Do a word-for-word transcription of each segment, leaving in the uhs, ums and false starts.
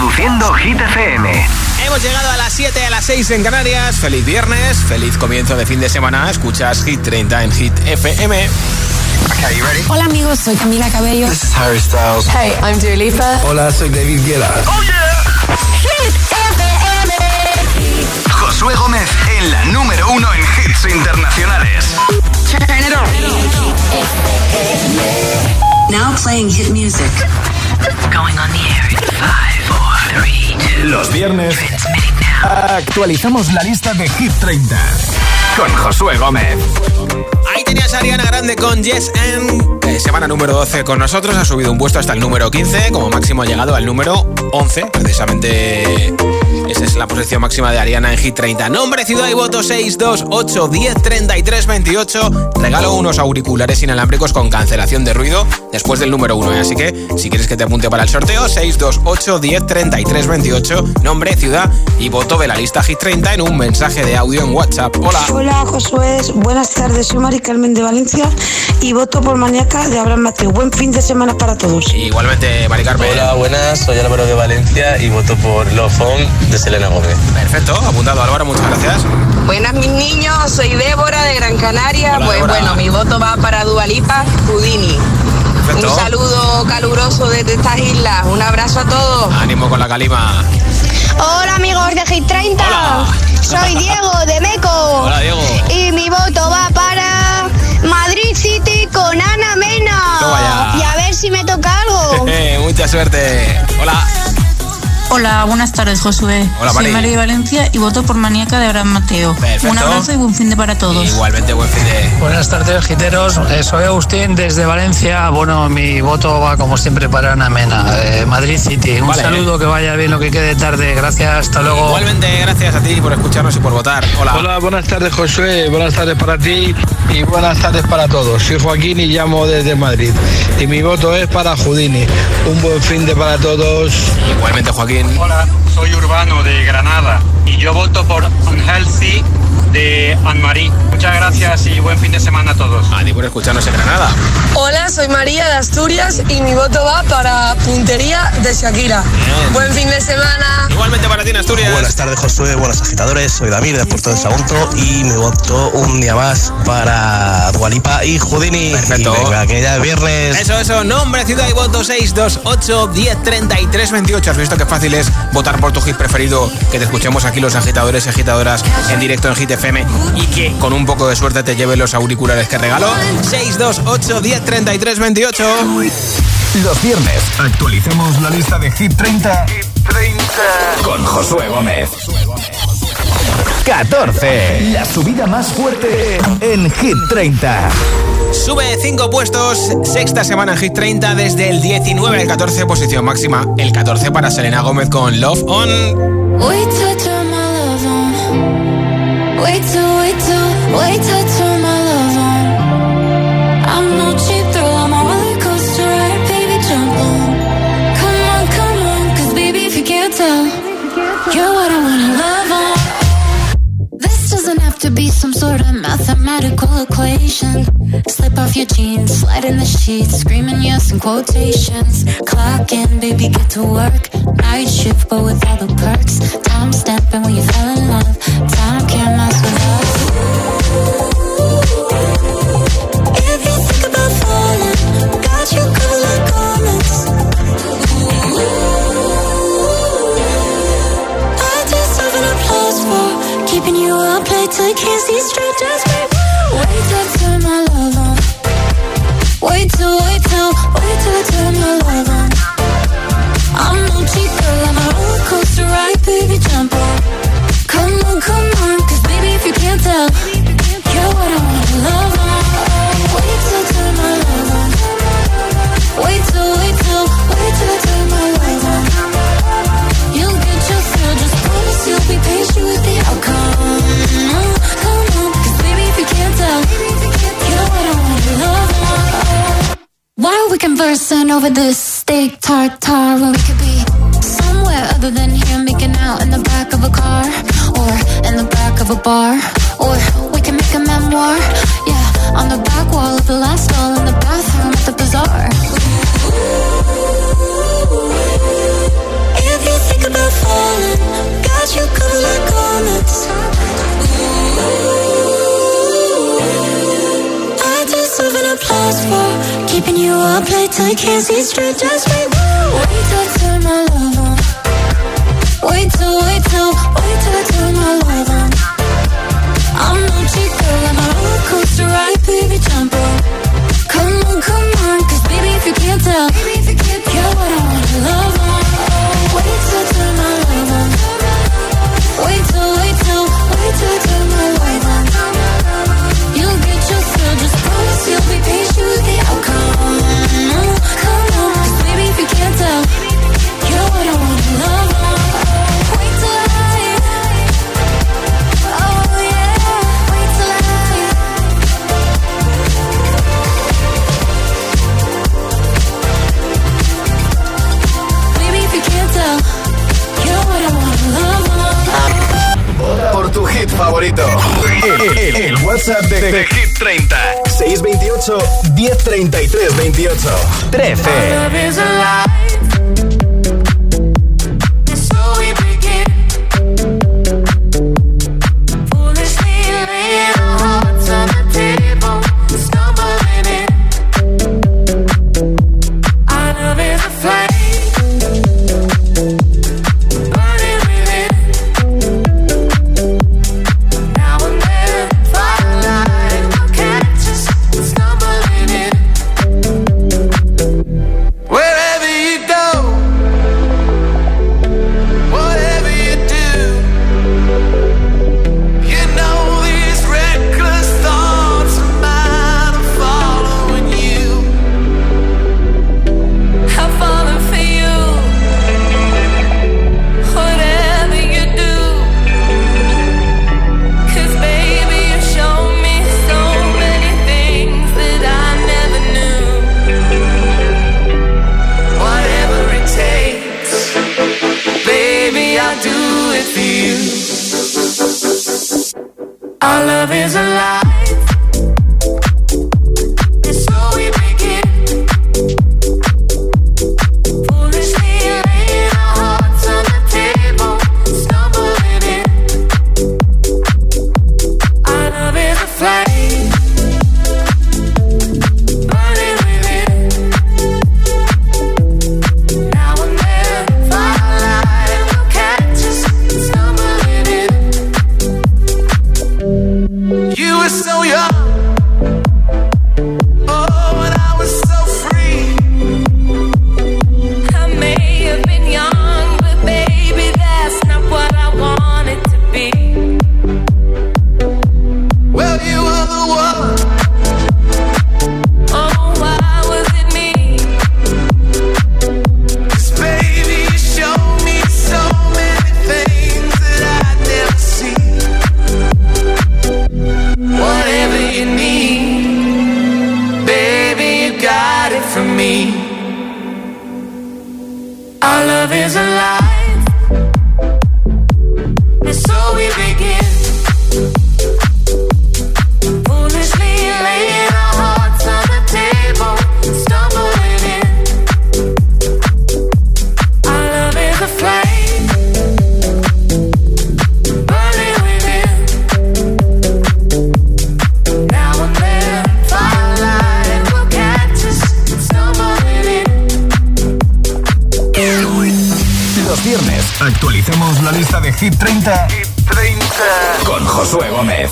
Reproduciendo Hit F M. Hemos llegado a las siete, a las seis en Canarias. Feliz viernes, feliz comienzo de fin de semana. Escuchas Hit treinta en Hit F M. Okay, you ready? Hola amigos, soy Camila Cabello. This is Harry Styles. Hey, I'm Dua Lipa. Hola, soy David Guetta. Oh yeah. Hit F M. Josué Gómez en la número uno en hits internacionales. Turn it on. Now playing hit music. Going on the air in five, four, three, two. Los viernes actualizamos la lista de Hit treinta con Josué Gómez. Ahí tenías a Ariana Grande con Yes and, eh, semana número doce con nosotros. Ha subido un puesto hasta el número quince. Como máximo ha llegado al número once. Precisamente esa es la posición máxima de Ariana en Hit treinta. Nombre, ciudad y voto seis dos ocho diez treinta y tres veintiocho. Regalo unos auriculares inalámbricos con cancelación de ruido después del número uno. Así que si quieres que te apunte para el sorteo, seis dos ocho diez treinta y tres veintiocho. Nombre, ciudad y voto de la lista Hit treinta en un mensaje de audio en WhatsApp. Hola. Hola Josué, buenas tardes, soy Mari Carmen de Valencia y voto por Maníaca de Abraham Mateo. Buen fin de semana para todos. Igualmente, Mari Carmen. Hola, buenas, soy Álvaro de Valencia y voto por Love On de Selena Gómez. Perfecto, apuntado Álvaro, muchas gracias. Buenas mis niños, soy Débora de Gran Canaria. Hola, pues Débora. Bueno, mi voto va para Dua Lipa, Houdini. Perfecto. Un saludo caluroso desde estas islas, un abrazo a todos. Ánimo con la calima. Hola amigos de Hit treinta. Hola. Soy Diego de Meco. Hola Diego. Y mi voto va para Madrid City con Ana Mena. Toma ya. Y a ver si me toca algo. Mucha suerte. Hola. Hola, buenas tardes, Josué. Hola, Soy Mari. María de Valencia y voto por Maníaca de Abraham Mateo. Perfecto. Un abrazo y buen fin de para todos. Igualmente, buen fin de... Buenas tardes, giteros. Eh, soy Agustín desde Valencia. Bueno, mi voto va como siempre para Ana Mena, eh, Madrid City. Un Vale. saludo, que vaya bien lo que quede tarde. Gracias, hasta luego. Igualmente, gracias a ti por escucharnos y por votar. Hola. Hola, buenas tardes, Josué. Buenas tardes para ti y buenas tardes para todos. Soy Joaquín y llamo desde Madrid. Y mi voto es para Houdini. Un buen fin de para todos. Igualmente, Joaquín. Hola, soy Urbano de Granada y yo voto por Unhealthy de Anne-Marie. Muchas gracias y buen fin de semana a todos. A ti por escucharnos en Granada. Hola, soy María de Asturias y mi voto va para Puntería de Shakira. Bien. Buen fin de semana. Igualmente para ti en Asturias. Buenas tardes, Josué, buenas agitadores. Soy David de Puerto de Sagunto y me voto un día más para Dua Lipa y Houdini. Perfecto. Y venga, que ya es viernes. Eso, eso. Nombre, ciudad y voto seis dos ocho diez treinta y tres veintiocho. ¿Has visto qué fácil es votar por tu hit preferido? Que te escuchemos aquí los agitadores y agitadoras en directo en Hit F M y que con un poco de suerte te lleve los auriculares que regalo. seis dos ocho diez treinta y tres veintiocho. Los viernes actualizamos la lista de Hit treinta, Hit treinta con Josué Gómez. catorce. La subida más fuerte en Hit treinta. Sube cinco puestos, sexta semana en Hit treinta desde el diecinueve al catorce, posición máxima. El catorce para Selena Gómez con Love On. Wait till turn my love on. Wait till, wait till, wait till turn my love on. I'm no cheap thrill, I'm a roller coaster ride, baby, jump on. Come on, come on, cause baby, if you can't tell, you're what I wanna love on. This doesn't have to be some sort of mathematical equation. Slip off your jeans, slide in the sheets, screaming yes in quotations. Clock in, baby, get to work. Night shift, but with all the perks. Time stamping when you fell in love. Time can't mess with us. If you think about falling, got you covered like garments. I deserve an applause for keeping you up late till you can't see straight. Just wait, wait till I turn my love on. Wait till, wait till, wait till I turn my love on. I'm no cheap girl, I'm a roller coaster ride, baby, jump on. Come on, come on, cause baby, if you can't tell, you're what I wanna love on. Wait till I turn my love on. Wait till, wait till, wait till I turn my love on. You'll get your fill, just promise you'll be patient with the outcome. Come on, cause baby, if you can't tell, you're what I wanna love on. Why are we conversing over this steak tartare when we could be somewhere other than here, making out in the back of a car or in the back of a bar, or we can make a memoir, yeah, on the back wall of the last stall in the bathroom at the bazaar. If you think I'll play till you can't see straight. Just wait, wait till I turn my love on. Wait till, wait till, wait till I turn my love on. I'm no cheat girl, I'm a roller coaster ride, baby, jump on. Come on, come on, cause baby if you can't tell, baby if you can't tell what I wanna love on. Oh, wait till I turn my love on. Wait till, wait till, wait till I turn my love on. You'll get your fill, just promise you'll be patient with the outcome. Come on, cause baby if you can't tell, you're what I wanna love on. Wait till I, oh yeah, wait till I. Baby if you can't tell, you're what I wanna love on. Vota por tu hit favorito. El, el, el WhatsApp de, de, de Hit treinta. seis veintiocho, diez treinta y tres veintiocho. trece. Actualicemos la lista de Hit treinta, Hit treinta con Josué Gómez.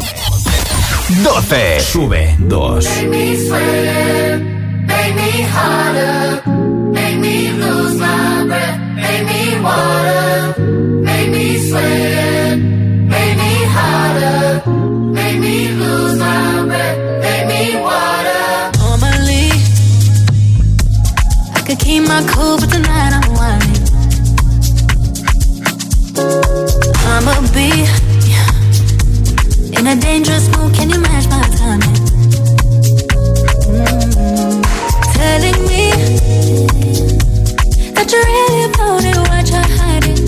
doce. Sube dos. Make me sweat, make me harder, make me lose my breath, make me water, make me sweat, make me harder, make me lose my breath, make me water. Normally, I could keep my cool, but tonight I'm whining. I'ma be in a dangerous mood, can you match my timing? Mm-hmm. Telling me that you're really about it, what you're hiding.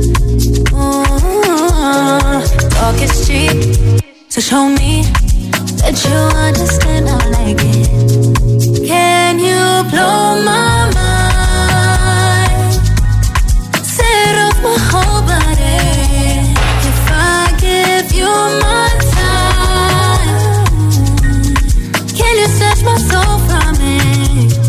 Mm-hmm. Talk is cheap, so show me that you understand I like it. Can you blow my mind? Set off my whole body. If I give you my time, can you snatch my soul from me?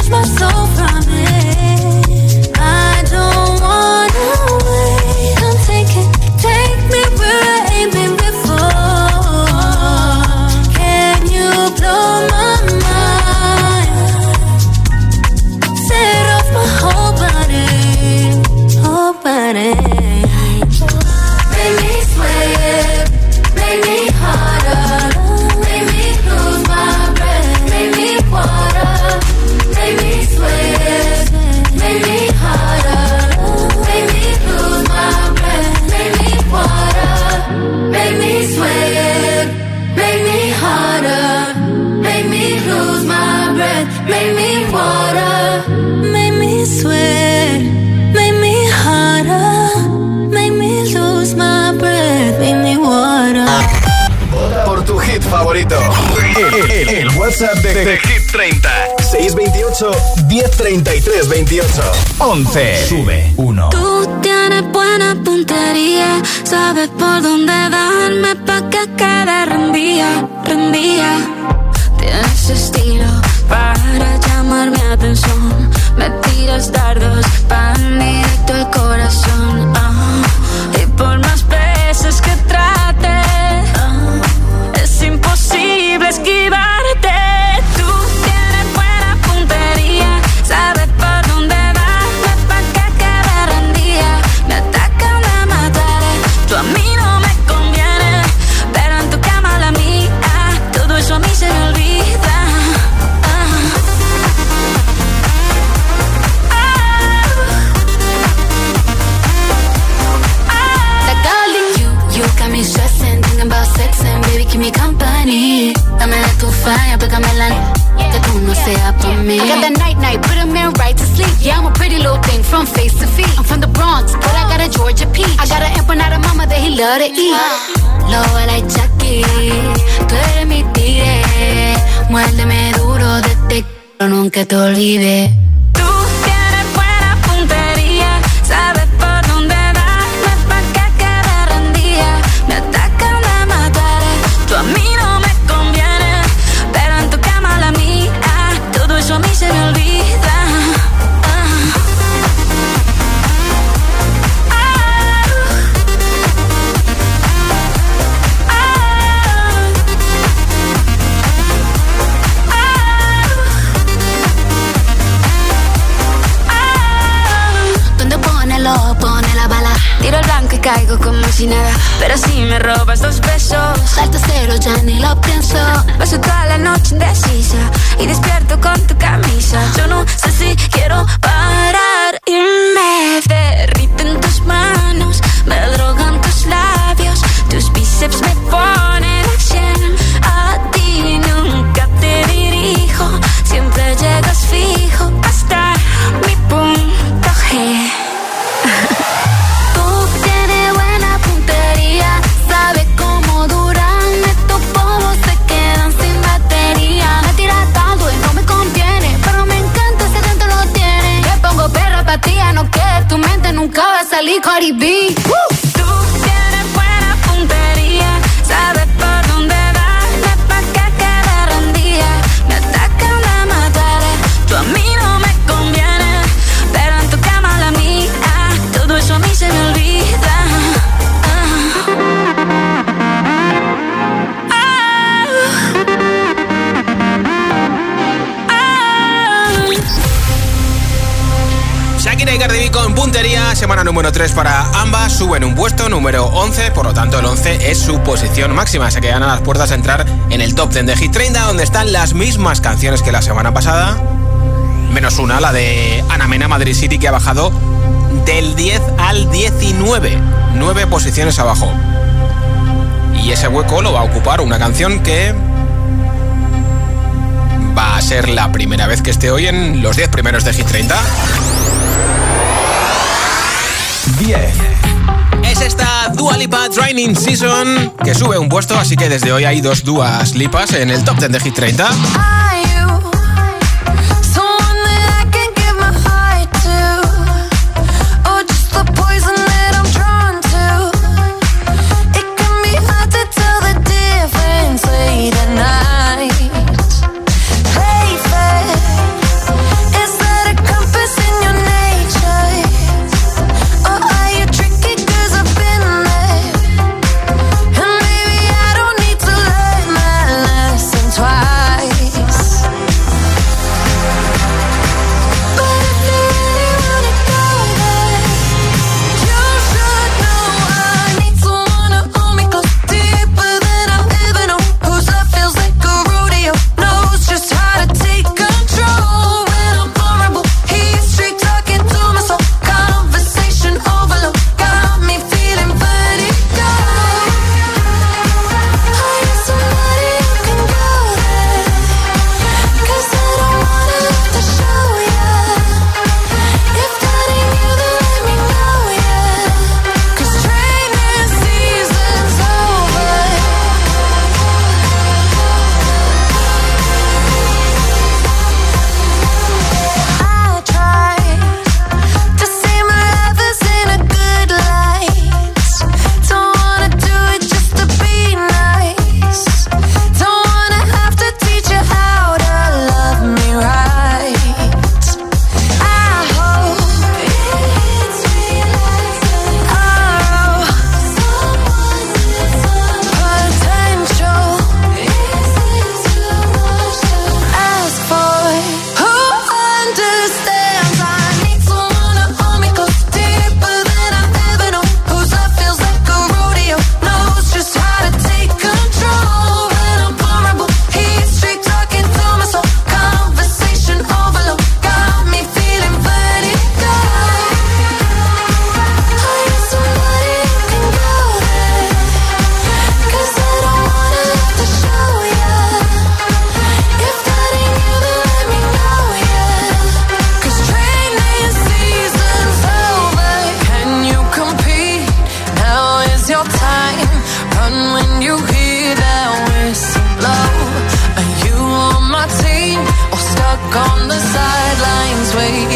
snatch my soul from it. I don't wanna wait. Come take it, take me where I ain't been before. Can you blow my mind? Set off my whole body, whole body. Make me sweat, make me harder, make me lose my breath, make me water, make me sweat, make me harder, make me lose my breath, make me water, make me sweat, make me harder, make me lose my breath, make me water, make me sweat, make me harder, make me lose my breath, make me water. Vota por tu hit favorito. El, el, el WhatsApp de, de Hit treinta. seis veintiocho, diez treinta y tres veintiocho. once. Sube uno. Tú tienes buena puntería, sabes por dónde darme pa' que quede rendía, rendía. Tienes estilo para llamar mi atención. Me tiras dardos, van directo al corazón. Ah, y por más veces que trate, ah, es imposible esquivarte. Tú tienes buena puntería, sabes por dónde darme pa' que quede rendida. Me atacan, me mataré, tú a mí no me conviene, pero en tu cama la mía, todo eso a mí se me olvida. Me stressing, thinking about sex and baby, keep me company. Dame de tu falla, pégame la que tú no seas por mí. I got that night night, put a man right to sleep. Yeah, I'm a pretty little thing from face to feet. I'm from the Bronx, but I got a Georgia peach. I got an empanada mama that he love to eat. Low like Chucky, tú eres mi tigre. Muérdeme duro de te quiero, nunca te olvides. Tú tienes buena puntería, sabes por dónde darme pa' que quede rendida. Me atacan, me mataré, tú a mí no me conviene, pero en tu cama la mía, todo eso a mí se me olvida. Ah. Pone la bala, tiro el blanco y caigo como si nada. Pero si me robas dos besos, salto cero, ya ni lo pienso. Paso toda la noche indecisa y despierto con tu camisa. Yo no sé si quiero parar y me derriten tus manos, me drogan tus labios, tus bíceps me ponen a cien. A ti nunca te dirijo, siempre llegas fijo hasta mi punto G. Tú tienes buena puntería, sabes cómo duran estos polvos, se quedan sin batería. Me tiras tanto y no me conviene, pero me encanta ese dentro lo tiene. Te pongo perra pa' ti, no que tu mente nunca va a salir Cardi B. Uh. Tú tienes buena puntería, sabes por dónde darme pa' que quede rendida. Me atacan, me mataré, tú a mí no me conviene, pero en tu cama la mía, todo eso a mí se me olvida. Ah. Ah. Ah. Shakira y Cardi B con puntería, semana número tres para ambas, suben un puesto, número once, por lo tanto el once es su posición máxima, se quedan a las puertas de entrar en el top diez de Hit treinta, donde están las mismas canciones que la semana pasada, menos una, la de Ana Mena, Madrid City, que ha bajado del diez al diecinueve, nueve posiciones abajo. Y ese hueco lo va a ocupar una canción que va a ser la primera vez que esté hoy en los diez primeros de Hit treinta. diez. Es esta Dua Lipa Training Season, que sube un puesto, así que desde hoy hay dos Duas Lipas en el top diez de Hit treinta. Late at night, play fair.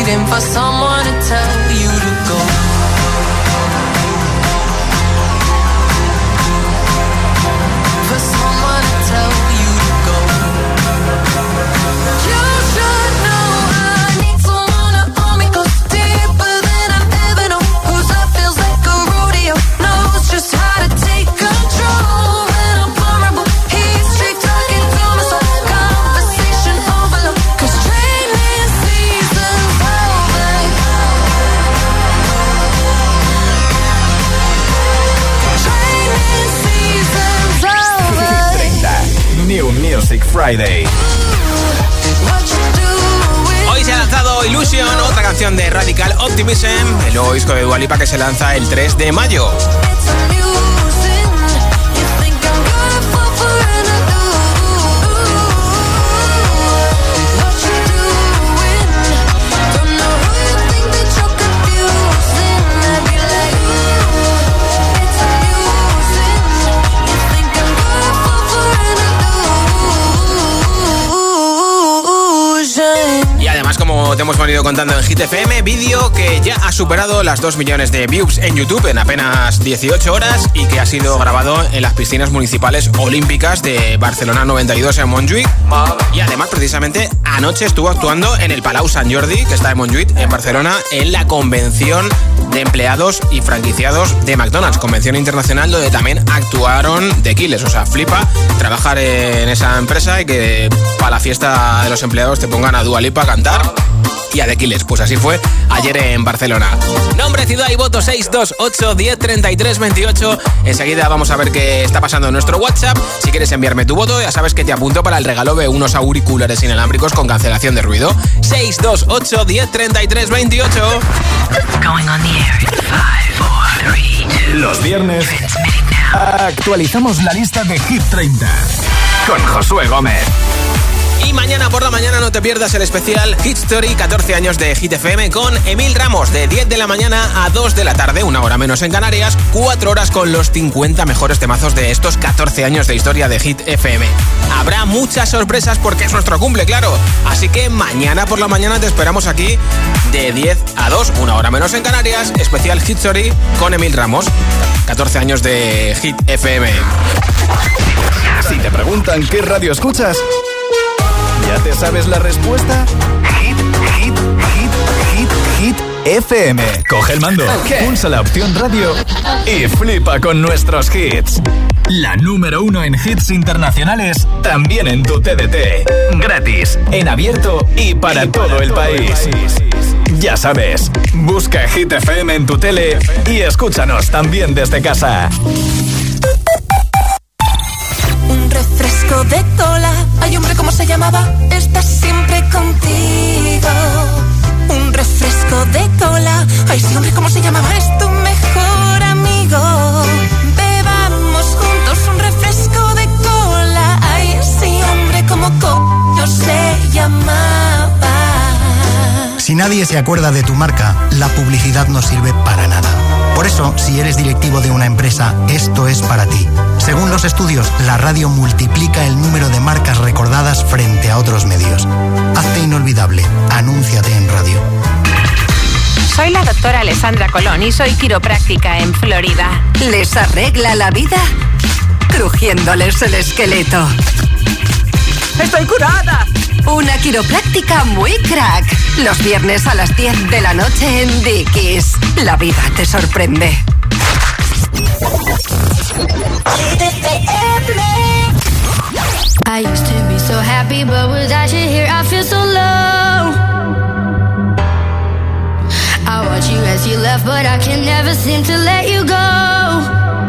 looking for someone to tell you to go. For someone to tell you to go. You should know I need someone to hold me close, deeper than I've ever known. Whose love feels like a rodeo, knows just how to take control. When I'm vulnerable, he's straight talking to me, so conversation overload. Cause training season's over. Training season's over. treinta. New Music Friday. Hoy se ha lanzado Illusion, otra canción de Radical Optimism, el nuevo disco de Dua Lipa que se lanza el tres de mayo. Como te hemos venido contando en Hit F M, vídeo que ya ha superado las dos millones de views en YouTube en apenas dieciocho horas y que ha sido grabado en las piscinas municipales olímpicas de Barcelona noventa y dos en Montjuïc. Y además, precisamente, anoche estuvo actuando en el Palau Sant Jordi, que está en Montjuïc, en Barcelona, en la convención de empleados y franquiciados de McDonald's, convención internacional donde también actuaron The Killers. O sea, flipa trabajar en esa empresa y que para la fiesta de los empleados te pongan a Dua Lipa a cantar y a The Killers. Pues así fue ayer en Barcelona. Nombre, ciudad y voto seis dos ocho, diez, treinta y tres, veintiocho. Enseguida vamos a ver qué está pasando en nuestro WhatsApp. Si quieres enviarme tu voto, ya sabes que te apunto para el regalo de unos auriculares inalámbricos con cancelación de ruido. seis dos ocho, diez, treinta y tres, veintiocho. Going on the air in five, four, three, two. Los viernes actualizamos la lista de Hit treinta con Josué Gómez. Y mañana por la mañana no te pierdas el especial Hit Story, catorce años de Hit F M con Emil Ramos, de diez de la mañana a dos de la tarde, una hora menos en Canarias, cuatro horas con los cincuenta mejores temazos de estos catorce años de historia de Hit F M. Habrá muchas sorpresas porque es nuestro cumple, claro. Así que mañana por la mañana te esperamos aquí de diez a dos, una hora menos en Canarias, especial Hit Story con Emil Ramos, catorce años de Hit F M. Si te preguntan qué radio escuchas, ¿ya te sabes la respuesta? Hit, hit, hit, hit, hit F M. Coge el mando, okay. Pulsa la opción radio y flipa con nuestros hits. La número uno en hits internacionales, también en tu T D T. Gratis, en abierto y para, y para todo, el, todo país. el país. Ya sabes, busca Hit F M en tu tele y escúchanos también desde casa. Un refresco de cola. Ay, hombre, ¿cómo se llamaba? Está siempre contigo. Un refresco de cola. Ay, sí, hombre, ¿cómo se llamaba? Es tu mejor amigo. Bebamos juntos un refresco de cola. Ay, sí, hombre, ¿cómo coño se llamaba? Si nadie se acuerda de tu marca, la publicidad no sirve para nada. Por eso, si eres directivo de una empresa, esto es para ti. Según los estudios, la radio multiplica el número de marcas recordadas frente a otros medios. Hazte inolvidable. Anúnciate en radio. Soy la doctora Alessandra Colón y soy quiropráctica en Florida. ¿Les arregla la vida? Crujiéndoles el esqueleto. ¡Estoy curada! Una quiropráctica muy crack. Los viernes a las diez de la noche en Dickies. La vida te sorprende. I used to be so happy, but without you here, I feel so low. I watch you as you left, but I can never seem to let you go.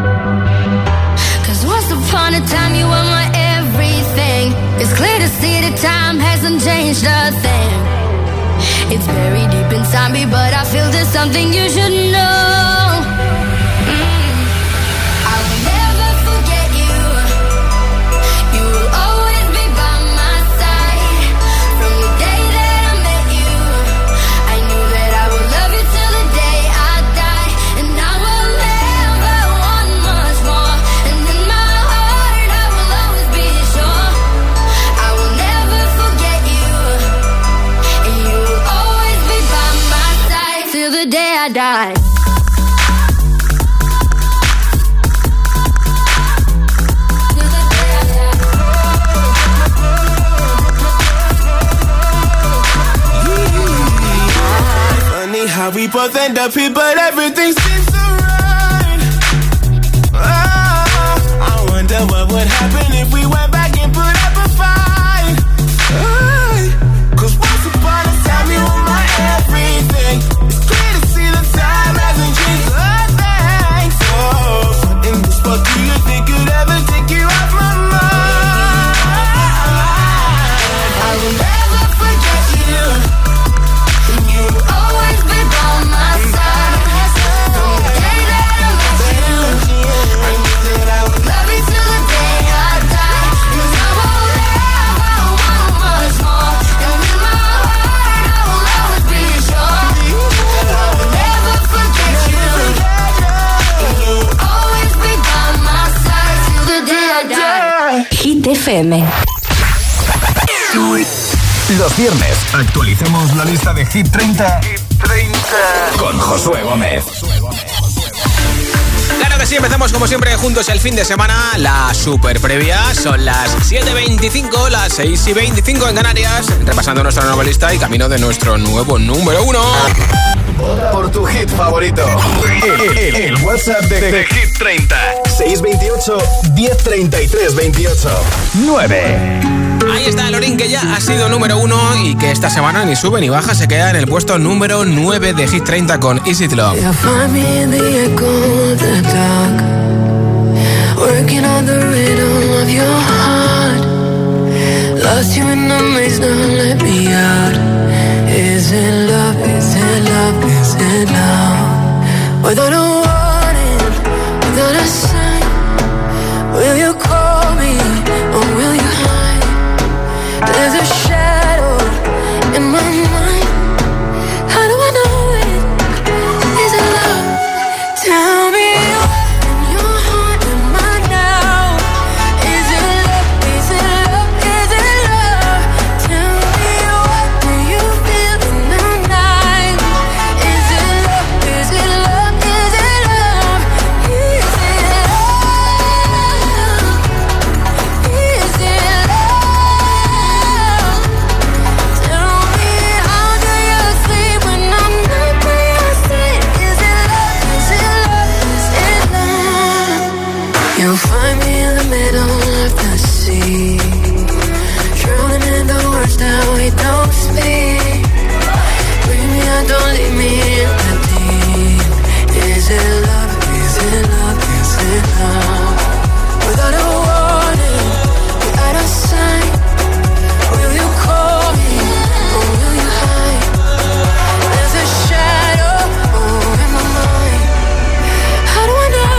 Cause once upon a time, you were my everything. It's clear to see that time hasn't changed a thing. It's buried deep inside me, but I feel there's something you should know. Mm. I will never forget you. You will always be by my side. From the day that I met you, I knew that I would love you till the day I die. And I will never want much more. And in my heart I will always be sure. I will never forget you. And you will always be by my side. day I die. Funny how we both end up here, but everything seems so right. Oh, I wonder what would happen if we went back and put up a fight. Oh, cause once upon a time you were my everything. It's clear to see the time hasn't changed a thing. So, what in this world do you think could ever take you off my mind? I will never forget you. You always been by my side. From the day that I met you, I knew that I would love you till the day I die. Cause I won't ever want much more. And in my heart I will always be sure that I will never forget you. And you'll always be by my side till the day I die. Hit F M. Los viernes actualicemos la lista de Hit treinta, Hit treinta con Josué Gómez. Claro que sí, empezamos como siempre juntos el fin de semana. La super previa son las siete y veinticinco, las seis y veinticinco en Canarias, repasando nuestra nueva lista y camino de nuestro nuevo número uno. Vota por tu hit favorito. El, el, el WhatsApp de, de Hit treinta. seis veintiocho, diez treinta y tres veintiocho. nueve. Ahí está Lorin, que ya ha sido número uno y que esta semana ni sube ni baja, se queda en el puesto número nueve de Hit treinta con Is It Love. Working on the rhythm of your heart. Lost you in the maze, now let me out. Is it love, is it love, is it love? Without a warning, without a sign, will you call me or will you hide? There's a shadow in my mind. How do I know it? Is it love? Tell me. You'll find me in the middle of the sea, drowning in the words that we don't speak. Bring me out, don't leave me in the deep. Is it love, is it love, is it love? Without a warning, without a sign, will you call me or will you hide? There's a shadow over my mind. How do I know?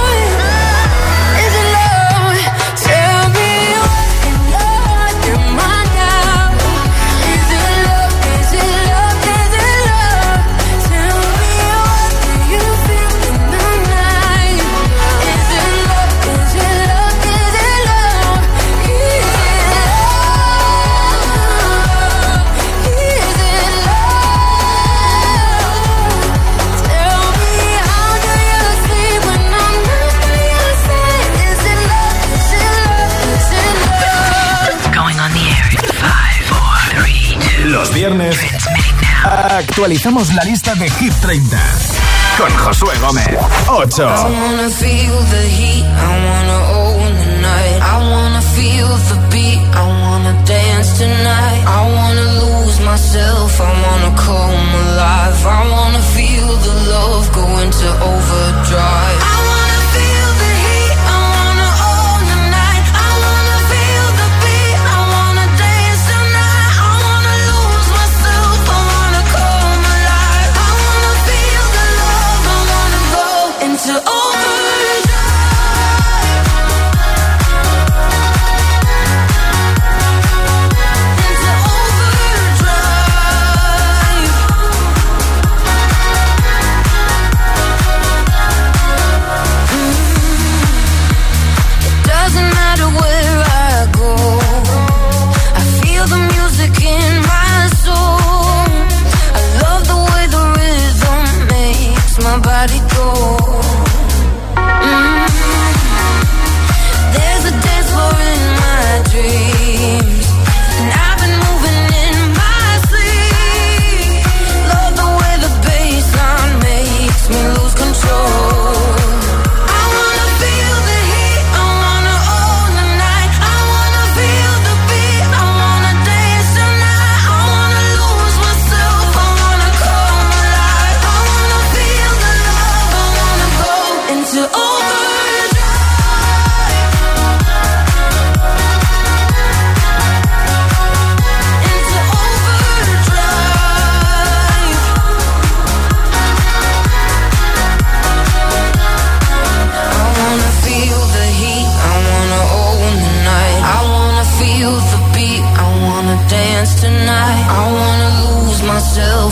Los viernes actualizamos la lista de Hit treinta con Josué Gómez. ocho. I wanna feel the heat, I wanna own the night. I wanna feel the beat, I wanna dance tonight. I wanna lose myself, I wanna come alive. I wanna feel the love go into overdrive. I wanna feel the heat, I wanna own the night. I wanna feel the beat, I wanna dance tonight. I wanna lose myself, I wanna come alive. I wanna feel the love, I wanna go into overdrive. Into overdrive.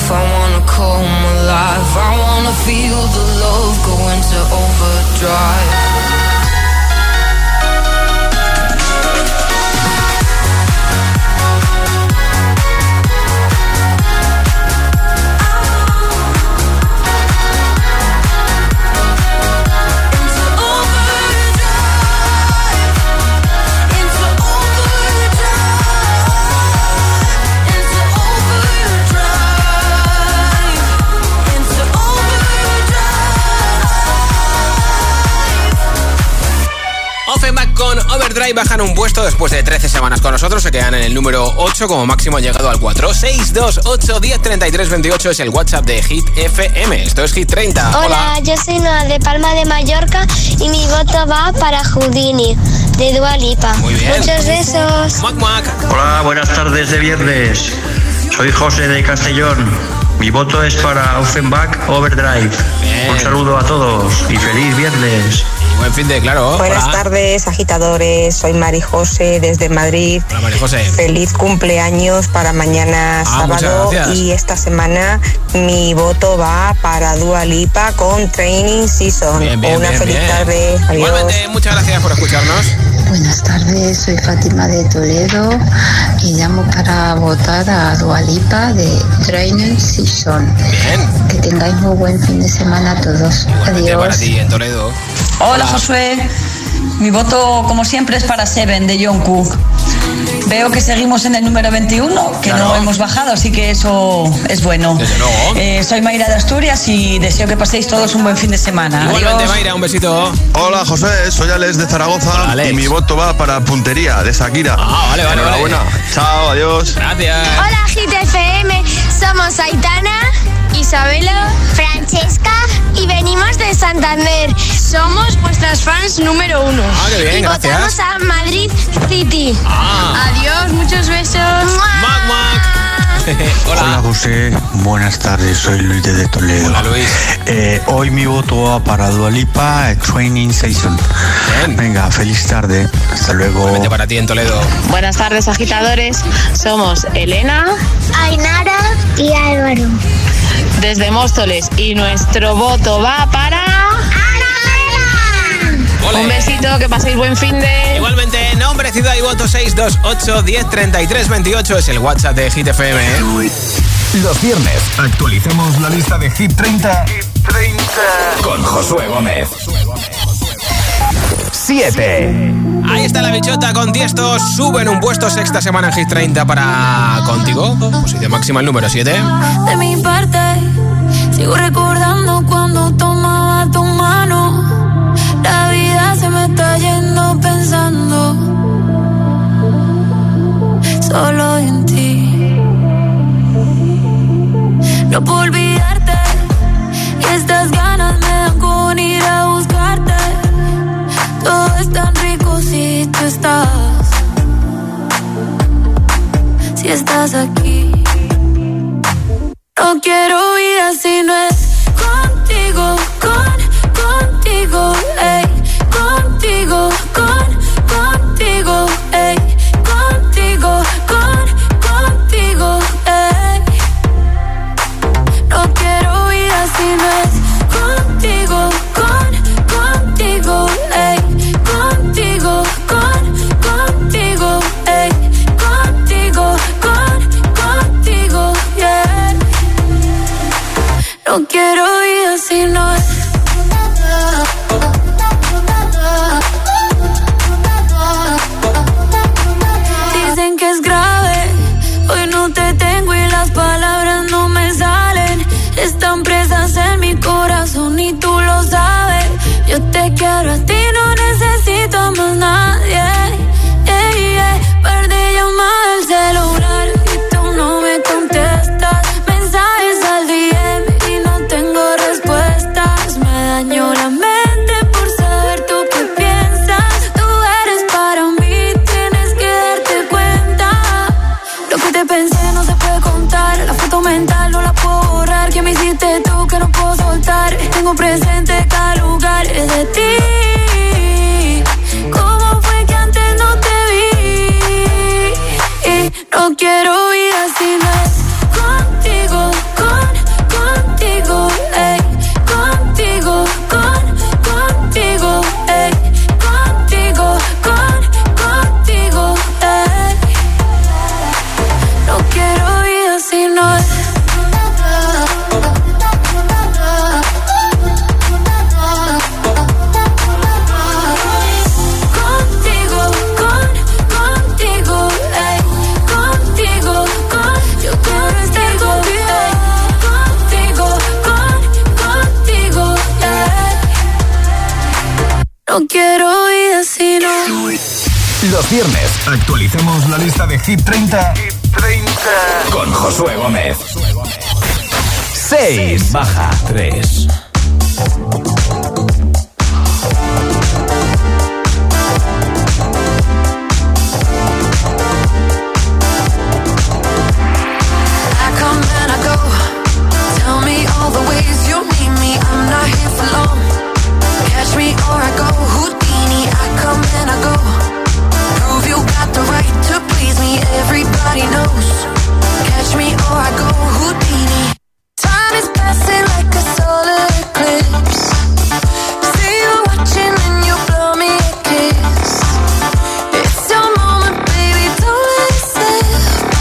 I wanna come alive. I wanna feel the love go into overdrive. Con Overdrive bajan un puesto después de trece semanas con nosotros. Se quedan en el número ocho, como máximo han llegado al cuatro. seis dos ocho diez treinta y tres veintiocho es el WhatsApp de Hit F M. Esto es Hit treinta. Hola, Hola. yo soy Noa de Palma de Mallorca y mi voto va para Houdini de Dua Lipa. Muy bien. Muchos besos. Mac, Mac. Hola, buenas tardes de viernes. Soy José de Castellón. Mi voto es para Offenbach Overdrive. Bien. Un saludo a todos y feliz viernes. Buen fin de, claro. Buenas Hola. tardes, agitadores. Soy Mari José desde Madrid. Hola, María José. Feliz cumpleaños para mañana Ah, sábado. muchas gracias. Y esta semana mi voto va para Dua Lipa con Training Season. Bien, bien, Una bien, feliz bien. tarde. Adiós. Igualmente, muchas gracias por escucharnos. Buenas tardes, soy Fátima de Toledo y llamo para votar a Dua Lipa de Training Season. Bien. Que tengáis muy buen fin de semana a todos. Igualmente para Adiós. ti en Toledo. Hola, Josué, mi voto como siempre es para Seven de Jungkook. Veo que seguimos en el número veintiuno, que Claro. no hemos bajado, así que eso es bueno. Desde luego. Eh, soy Mayra de Asturias y deseo que paséis todos un buen fin de semana. Igualmente, Adiós. Mayra, un besito. Hola José, soy Alex de Zaragoza. Hola, Alex. Y mi voto va para Puntería de Shakira. Ah, vale, vale, Enhorabuena. vale. Chao, adiós. Gracias. Hola, Hit F M. Somos Aitana, Isabela, Francesca y venimos de Santander. Somos vuestras fans número uno. Ah, qué bien, y gracias. votamos a Madrid City. Ah. Adiós, muchos besos. Mac, Mac. Hola. Hola José, buenas tardes, soy Luis de Toledo. Hola, Luis. Eh, hoy mi voto va para Dua Lipa, Training Season. Bien. Venga, feliz tarde, hasta luego. Igualmente para ti en Toledo. Buenas tardes, agitadores. Somos Elena Ainara y Álvaro. desde Móstoles y nuestro voto va para... Ole. Un besito, que paséis buen fin de... Igualmente, nombre, ciudad y voto seis dos ocho diez treinta y tres veintiocho es el WhatsApp de Hit F M. Los viernes actualicemos la lista de Hit treinta, Hit treinta con Josué Gómez. siete. Ahí está la bichota con Tiesto. Suben un puesto, sexta semana en Hit treinta para Contigo. Posición máxima el número siete. De mi parte, sigo recordando cuando tomaba tu mano. La vida se me está yendo pensando solo en ti. No puedo olvidarte y estas ganas me dan con ir a buscarte. Todo es tan rico si tú estás, si estás aquí. No quiero vida si no es contigo, con, contigo, ey, contigo, con, contigo, ey, contigo, con, contigo, ey. No quiero vida si no es contigo, con, contigo, ey, contigo, con, contigo, ey, contigo, con, contigo, yeah. No quiero vida si no es. Dicen que es grave, hoy no te tengo y las palabras no me salen. Están presas en mi corazón y tú lo sabes. Yo te quiero a ti, no necesito más nadie. Yeah, yeah. Perdí llamada al celular y tú no me contestas. Mensajes al D M y no tengo respuestas. Me dañó la mente por saber tú qué piensas. Tú eres para mí, tienes que darte cuenta. Lo que te pensé no se puede contar. La foto mental no la puedo borrar. Que me hiciste tú que no puedo soltar. Tengo presente cada lugar de ti. ¿Cómo fue que antes no te vi? Y no quiero vida si no es contigo, con No quiero vida si no. Los viernes actualicemos la lista de Hit treinta, Hit treinta. Con Josué Gómez. seis baja tres. Catch me or I go Houdini, I come and I go. Prove you got the right to please me, everybody knows. Catch me or I go Houdini. Time is passing like a solar eclipse. See you watching and you blow me a kiss. It's your moment, baby, don't let it slip.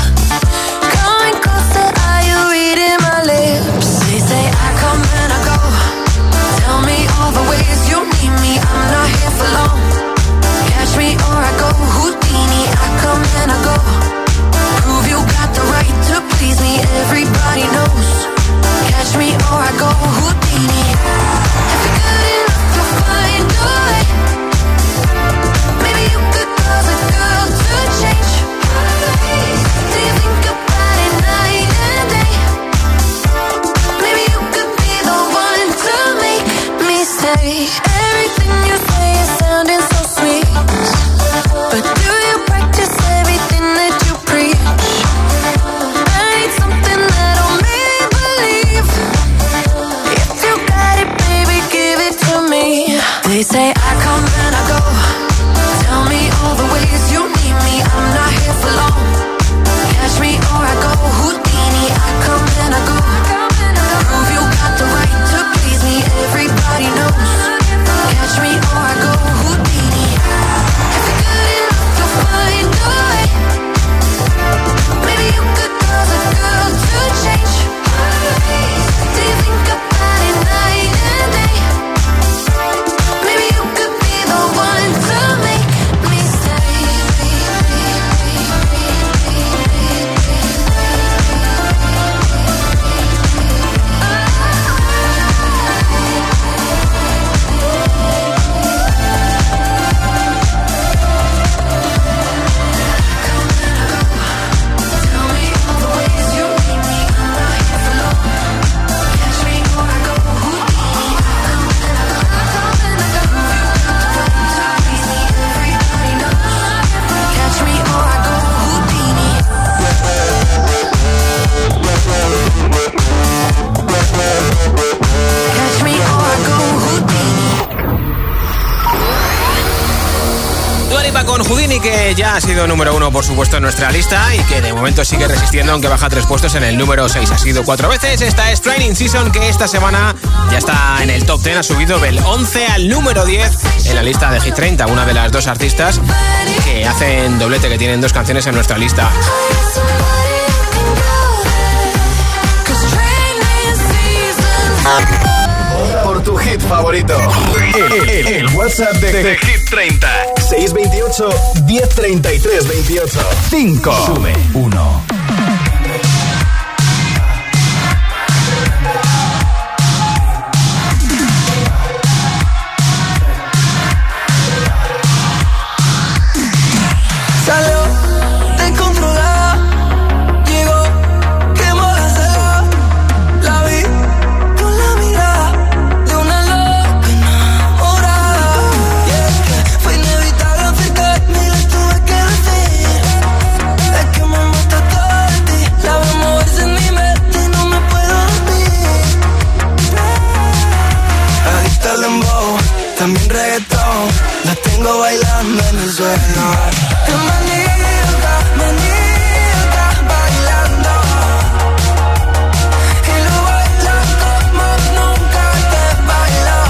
Coming closer, are you reading my lips? They say I come and I go. Tell me all the ways you need me, I'm not here for long. Catch me or I go Houdini, I come and I go. Prove you got the right to please me, everybody knows. Catch me or I go Houdini. If you're good enough, you'll find a way. Maybe you could cause a girl to change. Do you think about it night and day? Maybe you could be the one to make me stay. Everything you say is sounding so sweet, but do you practice everything that you preach? I need something that'll make me believe. If you got it, baby, give it to me. They say I come and I go. Tell me all the ways you need me, I'm not here for long. Catch me or I go Houdini, I come and I go. Prove you got the right to please me, everybody knows. Catch me or I go Houdini. If you're good enough, you'll find a way. Maybe you could cause a girl to change. Do you think about it night and day? Maybe you could be the one to make me stay. Con Houdini, que ya ha sido número uno, por supuesto, en nuestra lista y que de momento sigue resistiendo, aunque baja tres puestos en el número seis. Ha sido cuatro veces. Esta es Training Season, que esta semana ya está en el top diez. Ha subido del once al número diez en la lista de Hit treinta. Una de las dos artistas que hacen doblete, que tienen dos canciones en nuestra lista. Por tu hit favorito. El, el, el WhatsApp de, de Hit treinta. seis veintiocho, diez treinta y tres veintiocho. cinco. Sube uno. También reggaetón, la tengo bailando en el suelo. Es maníaca, maníaca, bailando. Y lo baila como nunca te bailó.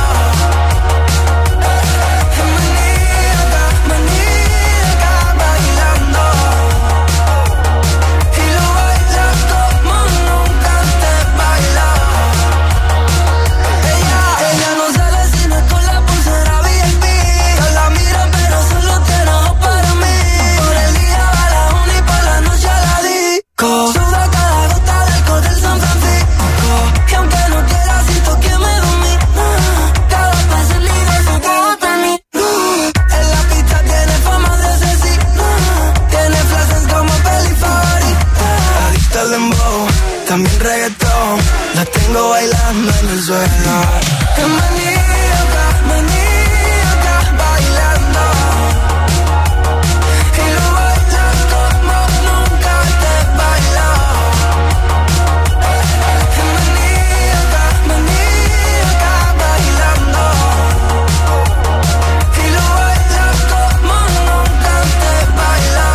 Es maníaca, maníaca, bailando. Y lo baila como nunca te bailó. Ella, ella no sale si no es con la pulsera V I P. Yo la miro pero solo tiene ojos para La tengo bailando en el suelo. Es maníaca, maníaca, bailando. Y lo baila como nunca te bailó. Es maníaca, maníaca, bailando. Y lo baila como nunca te bailó.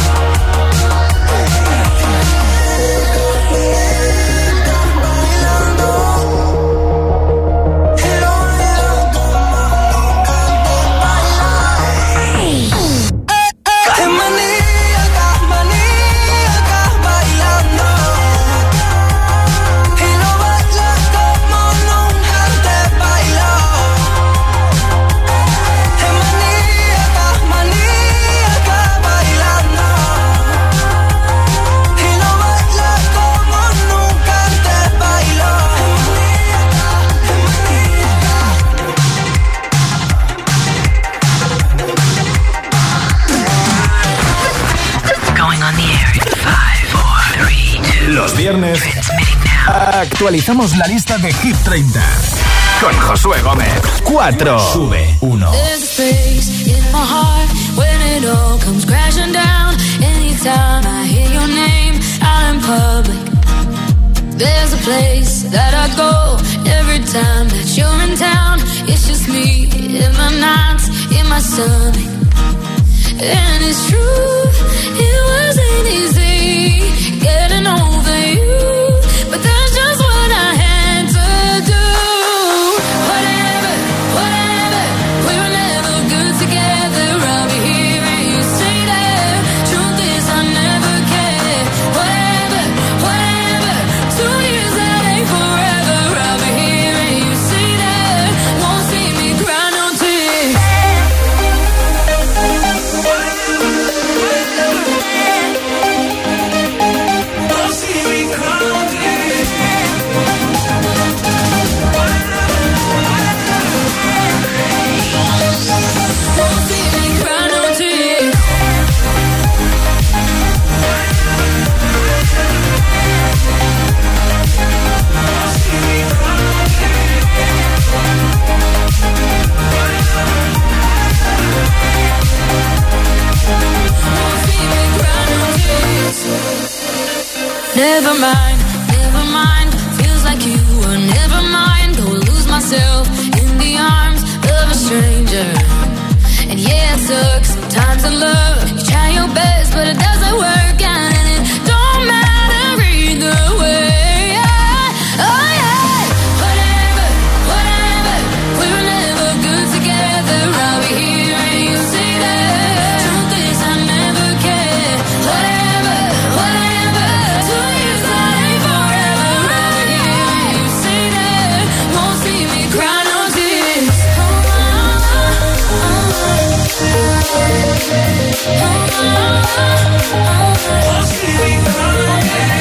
Los viernes actualizamos la lista de Hit treinta con Josué Gómez. cuatro. Sube uno. There's a space in my heart when it all comes crashing down. Anytime I hear your name out in public. There's a place that I go every time that you're in town. It's just me in my nights, in my stomach. And it's true, it wasn't easy getting over you, but that's just what I had to do. Whatever, whatever, we were never good together. I'll be here and you say that. Truth is I never cared. Whatever, whatever, two years that ain't forever. I'll be here and you say that. Won't see me cry no tears. Never mind, never mind. Feels like you were never mind. Go lose myself in the arms of a stranger. And yeah, it sucks sometimes in love. You try your best, but it doesn't work out, and it don't matter either way. Oh yeah, whatever, whatever. We were never good together. I'll be here and you say that. Truth is I never cared. Whatever, whatever. Two years that ain't forever. I'll be here and you say that. Won't see me cry no tears. Won't see me cry no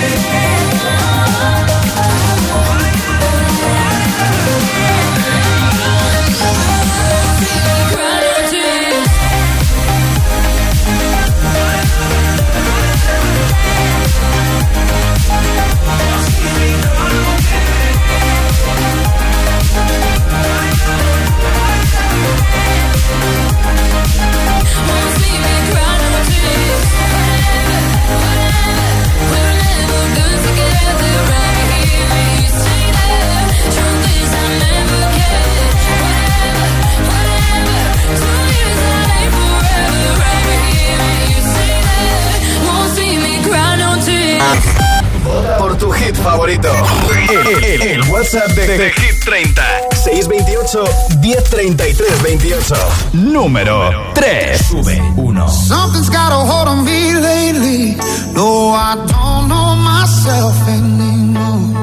Por tu hit favorito. El, el, el WhatsApp de, de Hit treinta. seis veintiocho, diez treinta y tres veintiocho. Número tres. Sube uno. Something's got a hold on me lately. No, I don't know myself anymore.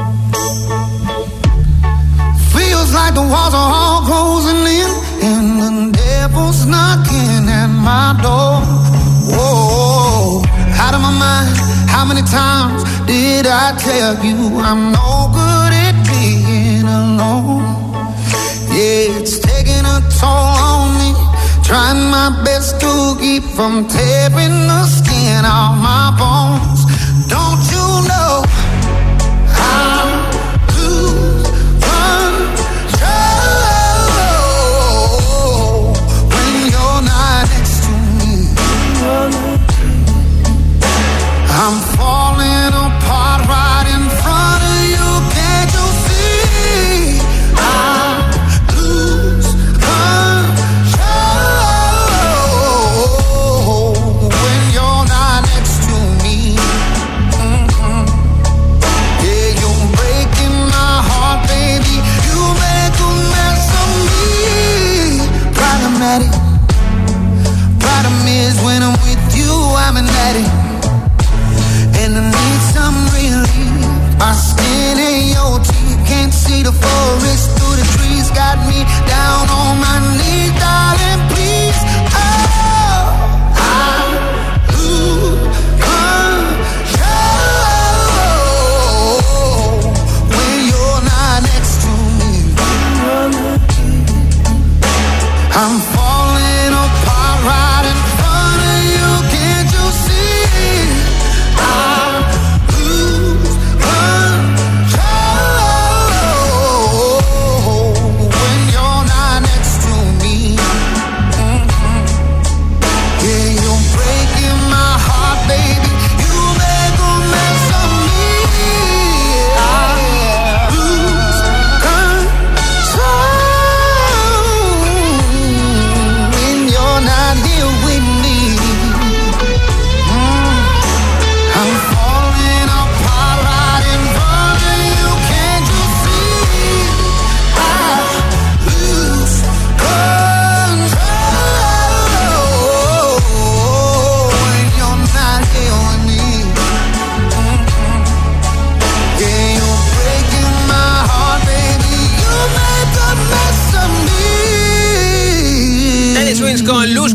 Feels like the walls are all closing in, and the devil's knocking at my door. Whoa, out of my mind. How many times did I tell you I'm no good at being alone? Yeah, it's taking a toll on me. Trying my best to keep from tearing the skin off my bones. Don't you know I'm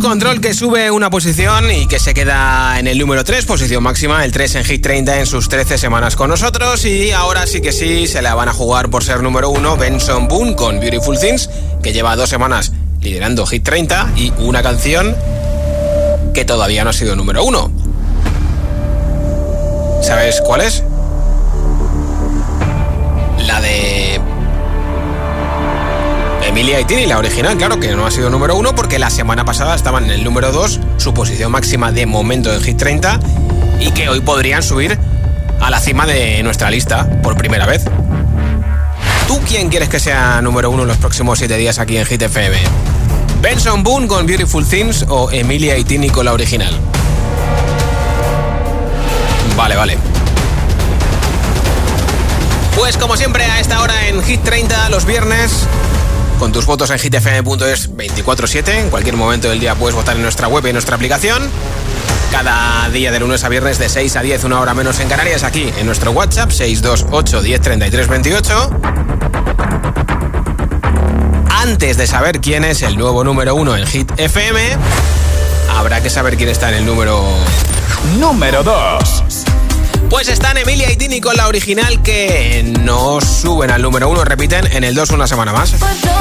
Control, que sube una posición y que se queda en el número tres, posición máxima, el tres en Hit treinta en sus trece semanas con nosotros. Y ahora sí que sí, se la van a jugar por ser número uno Benson Boone con Beautiful Things, que lleva dos semanas liderando Hit treinta y una canción que todavía no ha sido número uno. ¿Sabes cuál es? La de Emilia y Tini, la original, claro, que no ha sido número uno porque la semana pasada estaban en el número dos, su posición máxima de momento en Hit treinta, y que hoy podrían subir a la cima de nuestra lista por primera vez. ¿Tú quién quieres que sea número uno en los próximos siete días aquí en Hit F M? ¿Benson Boone con Beautiful Things o Emilia y Tini con la original? Vale, vale. Pues como siempre a esta hora en Hit treinta los viernes, con tus votos en hit f m punto es veinticuatro siete, en cualquier momento del día puedes votar en nuestra web y en nuestra aplicación. Cada día de lunes a viernes de seis a diez, una hora menos en Canarias, aquí en nuestro WhatsApp seis dos ocho, diez, treinta y tres, veintiocho. Antes de saber quién es el nuevo número uno en Hit F M, habrá que saber quién está en el número... Número dos. Pues están Emilia y Tini con la original, que no suben al número uno, repiten en el dos una semana más.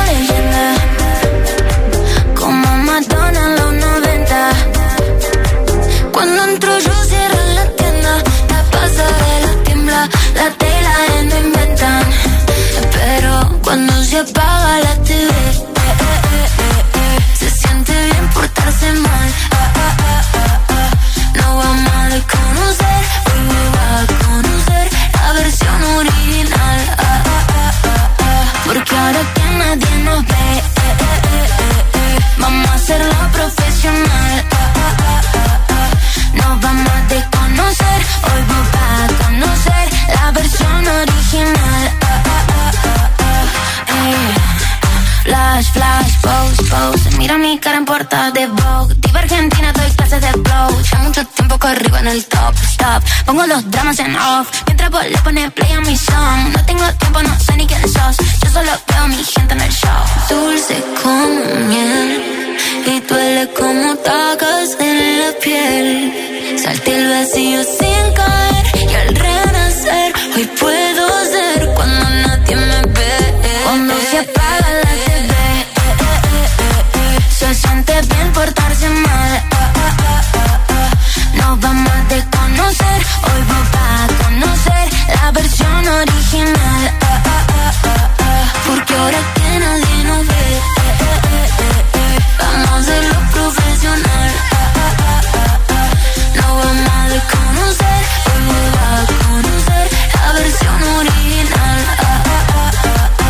Como Madonna en los noventa. Cuando entro yo cierro la tienda, la pasarela tiembla, la tela no inventan. Pero cuando se apaga la T V, eh, eh, eh, eh, se siente bien portarse mal. Ah, ah, ah, ah, ah. No vamos a desconocer, hoy me va a conocer la versión original. Ah, ah, ah, ah, ah. Porque ahora que nadie nos ve, eh, eh, eh, eh, eh, vamos a hacerlo profesional. Ah, ah, ah, ah, ah. Nos vamos a desconocer, hoy vos vas a conocer la versión original. Ah, ah, ah, ah, ah. Eh. Flash, flash, pose, pose. Mira mi cara en portada de Vogue. Diva Argentina, doy clases de flow. Ya mucho tiempo corrido en el top, stop. Pongo los dramas en off, mientras vos le pones play a mi song. No tengo tiempo, no sé ni quién sos. Yo solo veo a mi gente en el show. Dulce como miel y duele como tacas en la piel. Salté el vacío sin caer y al renacer hoy puedo ser cuando nadie me ve. Cuando se apaga la T V, eh, eh, eh, eh, se siente bien portarse mal. Ah, ah, ah, ah, ah. Nos vamos a desconocer, hoy vos vas a conocer la versión original. Ah, ah, ah, ah, ah. Porque ahora que nadie nos ve, eh, eh, eh, eh, eh, vamos a hacerlo profesional. Ah, ah, ah, ah, ah. Nos vamos a desconocer, hoy vos vas a conocer la versión original. Ah, ah, ah, ah, ah.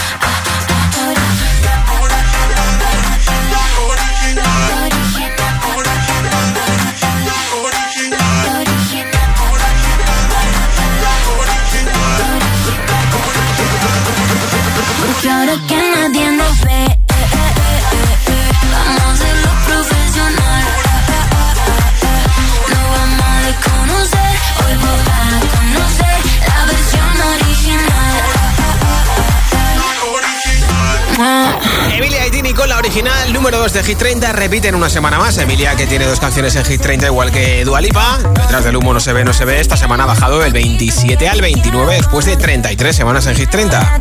Porque ahora que nadie nos ve, eh, eh, eh, eh, vamos a hacerlo profesional. Ah, ah, ah, ah, ah. Lo vamos a desconocer, hoy vos vas a conocer la versión original. Ah, ah, ah, ah. Emilia y Tini con la original, número dos de Hit treinta, repiten una semana más. Emilia, que tiene dos canciones en Hit treinta, igual que Dua Lipa. Detrás del humo no se ve, no se ve. Esta semana ha bajado del veintisiete al veintinueve, después de treinta y tres semanas en Hit treinta.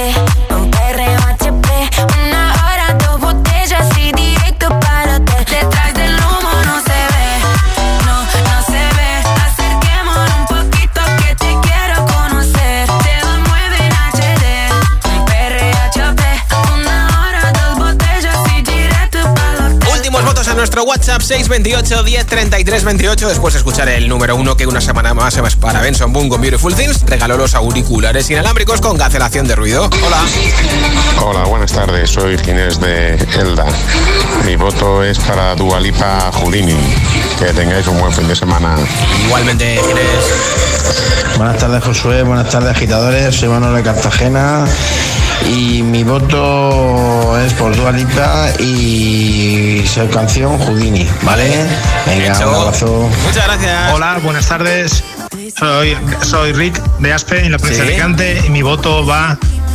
Una hora, dos botellas y directo para hotel. Detrás del humo no se ve, no, no se ve. Acerquémonos un poquito que te quiero conocer. Te lo mueve en H D, un P R H P. Una hora, dos botellas y directo para hotel. Últimos votos a nuestro WhatsApp seis veintiocho, diez, treinta y tres, veintiocho. Después de escuchar el número uno, que una semana más es para Benson Boone con Beautiful Things, regaló los auriculares inalámbricos con cancelación de ruido. Hola. Hola, buenas tardes, soy Ginés de Elda. Mi voto es para Dua Lipa Houdini. Que tengáis un buen fin de semana. Igualmente, Ginés. Buenas tardes, Josué, buenas tardes, agitadores. Soy Manuel de Cartagena y mi voto es por Dua Lipa y su canción Houdini, ¿vale? Venga, un abrazo. Muchas gracias. Hola, buenas tardes. Soy, soy Rick de Aspe, en la provincia ¿Sí? de Alicante, y mi voto va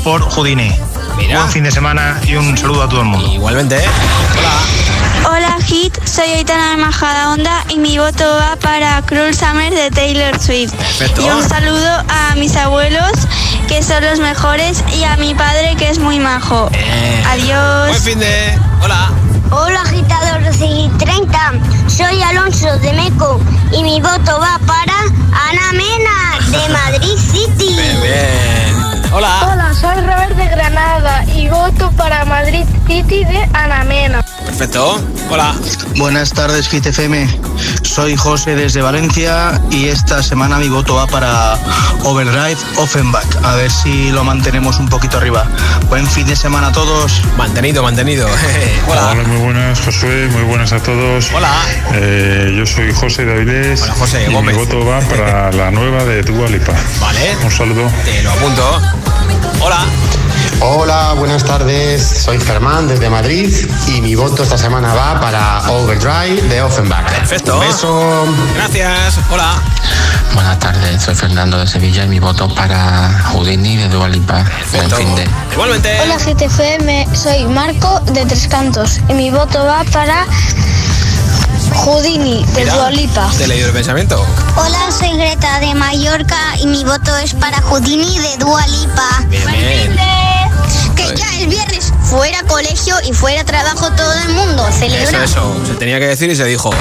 por Houdini. Mira. Buen fin de semana y un saludo a todo el mundo. Igualmente. Hola. Hola Hit, soy Aitana de Majadahonda y mi voto va para Cruel Summer de Taylor Swift. Perfecto. Y un saludo a mis abuelos, que son los mejores, y a mi padre, que es muy majo. Eh. Adiós. Buen fin de... Hola. Hola agitadores de Hit treinta, soy Alonso de Meco y mi voto va para Ana Mena de Madrid City. Bien, bien. Hola. Hola, soy Robert de Granada y voto para Madrid City de Ana Mena. Perfecto. Hola. Buenas tardes, Hit F M. Soy José desde Valencia y esta semana mi voto va para Overdrive Offenbach. A ver si lo mantenemos un poquito arriba. Buen fin de semana a todos. Mantenido, mantenido. Hola. Hola, muy buenas, Josué. Muy buenas a todos. Hola. Eh, yo soy José de Avilés. Hola, José y Gómez. mi voto va para la nueva de Dua Lipa. Vale. Un saludo. Te lo apunto. Hola. Hola, buenas tardes. Soy Germán desde Madrid y mi voto esta semana va para Overdrive de Offenbach. Perfecto. Un beso. Gracias. Hola. Buenas tardes, soy Fernando de Sevilla y mi voto para Houdini de Dua Lipa. Buen fin de... Igualmente. Hola G T F M, soy Marco de Tres Cantos y mi voto va para Houdini de Mira, Dua Lipa. te he leído el pensamiento. Hola, soy Greta de Mallorca y mi voto es para Houdini de Dua Lipa. Bien, bien. Que ya es viernes, fuera colegio y fuera trabajo todo el mundo. Celebra. Eso, eso. Se tenía que decir y se dijo.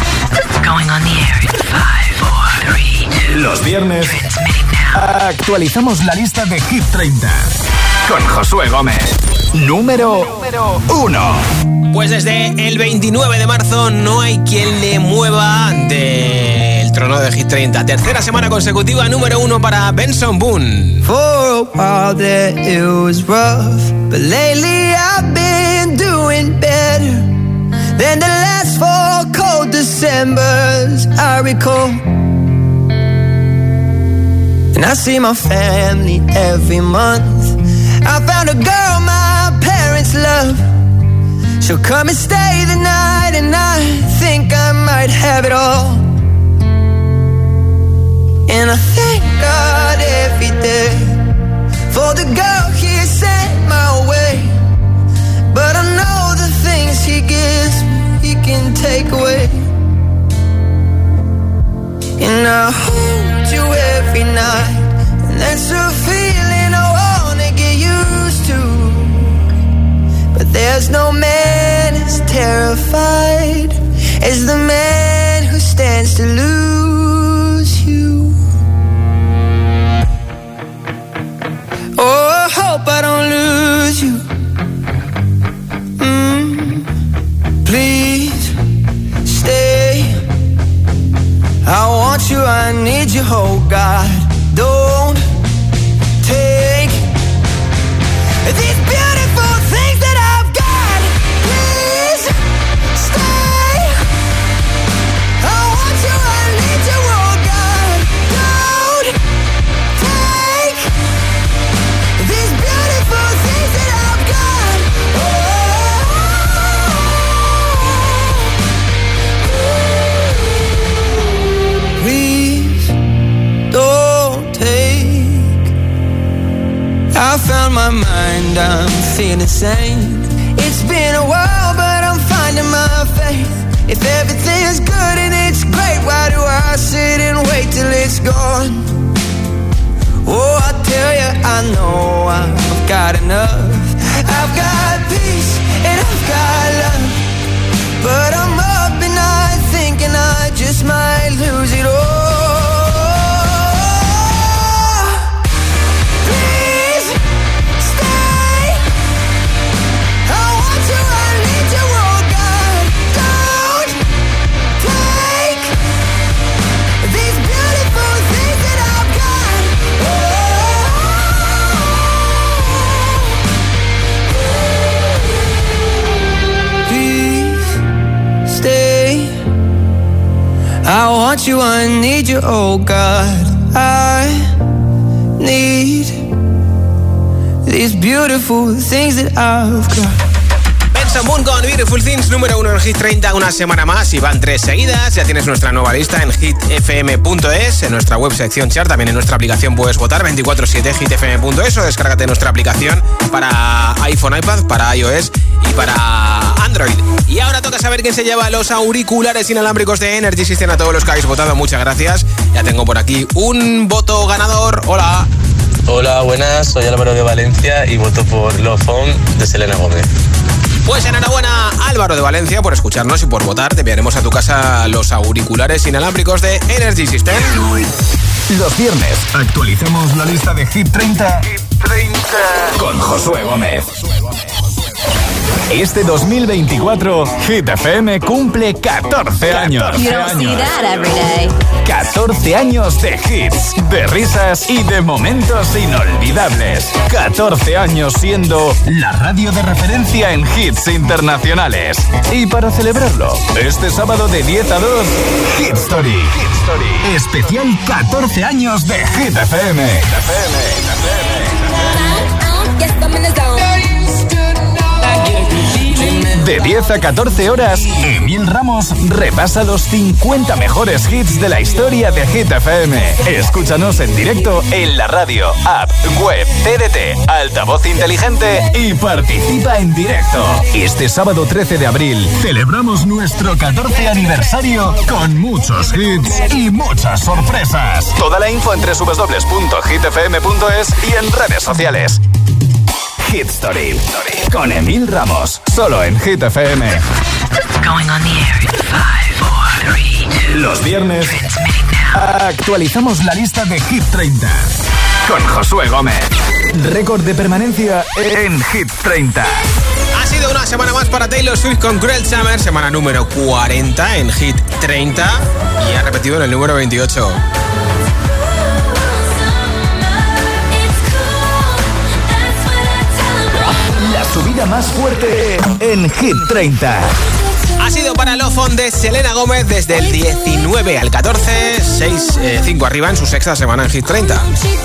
Los viernes actualizamos la lista de Hit treinta con Josué Gómez. Número uno. Pues desde el veintinueve de marzo no hay quien le mueva del trono de Hit treinta. Tercera semana consecutiva, número uno para Benson Boone. For a while there it was rough, but lately I've been doing better than the last four cold Decembers I recall. And I see my family every month. I found a girl my parents love. She'll come and stay the night, and I think I might have it all. And I thank God every day for the girl He sent my way. But I know the things He gives me, He can take away. And I hold you every night, and that's a feeling I wanna get used to. But there's no man as terrified as the man who stands to lose you. Oh, I hope I don't lose you. Mm, please stay. I want you, I need you, oh God. Don't take these beautiful things that I've got. Please stay. I want you, I need you, oh God. Don't take these beautiful things that I've got. Oh, please don't take. I found my mind, I'm feeling sane. It's been a while, but I'm finding my faith. If everything's good and it's great, why do I sit and wait till it's gone? Oh, I tell you, I know I've got enough. I've got peace and I've got love, but I'm up and I'm thinking I just might lose it all. I want you, I need you, oh God. I need these beautiful things that I've got. Jason Moon con Beautiful Things, número uno en Hit treinta, una semana más y van tres seguidas. Ya tienes nuestra nueva lista en hit f m punto es, en nuestra web sección chart, también en nuestra aplicación puedes votar veinticuatro siete hit f m punto es o descárgate nuestra aplicación para iPhone, iPad, para iOS y para Android. Y ahora toca saber quién se lleva los auriculares inalámbricos de Energy System. A todos los que habéis votado, muchas gracias. Ya tengo por aquí un voto ganador. Hola. Hola, buenas, soy Álvaro de Valencia y voto por Love Phone de Selena Gómez. Pues enhorabuena, Álvaro de Valencia, por escucharnos y por votar. Te enviaremos a tu casa los auriculares inalámbricos de Energy System. Los viernes actualizamos la lista de Hit treinta, Hit treinta con Josué Gómez. Este dos mil veinticuatro, Hit F M cumple catorce años. You don't see that every day. catorce años de hits, de risas y de momentos inolvidables. catorce años siendo la radio de referencia en hits internacionales. Y para celebrarlo, este sábado de diez a dos, Hit Story. Hit Story. Especial catorce años de Hit F M. Hit F M. De diez a catorce horas, Emil Ramos repasa los cincuenta mejores hits de la historia de Hit F M. Escúchanos en directo en la radio, app, web, T D T, altavoz inteligente y participa en directo. Este sábado trece de abril celebramos nuestro catorce aniversario con muchos hits y muchas sorpresas. Toda la info en doble u doble u doble u punto hit f m punto es y en redes sociales. Hit Story con Emil Ramos, solo en Hit F M. Going on the air in five, four, three, two. Los viernes actualizamos la lista de Hit treinta con Josué Gómez. Récord de permanencia en Hit treinta. Ha sido una semana más para Taylor Swift con Cruel Summer, semana número cuarenta en Hit treinta y ha repetido en el número veintiocho. La subida más fuerte en Hit treinta. Ha sido para Love Phone de Selena Gómez desde el diecinueve al catorce, seis, cinco arriba en su sexta semana en Hit treinta.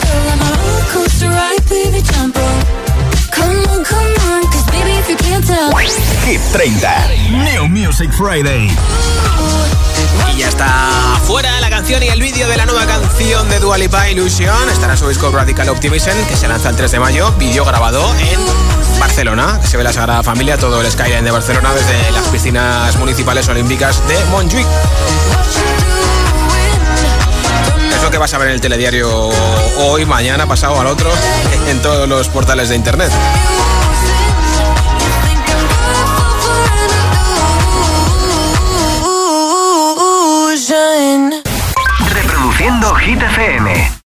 Hit treinta, New Music Friday. Y ya está fuera la canción y el vídeo de la nueva canción de Dua Lipa, Illusion. Estará en su disco Radical Optimism, que se lanza el tres de mayo. Vídeo grabado en Barcelona, que se ve la Sagrada Familia, todo el skyline de Barcelona desde las piscinas municipales olímpicas de Montjuïc. Es lo que vas a ver en el telediario hoy, mañana, pasado, al otro, en todos los portales de internet. Reproduciendo Hit F M.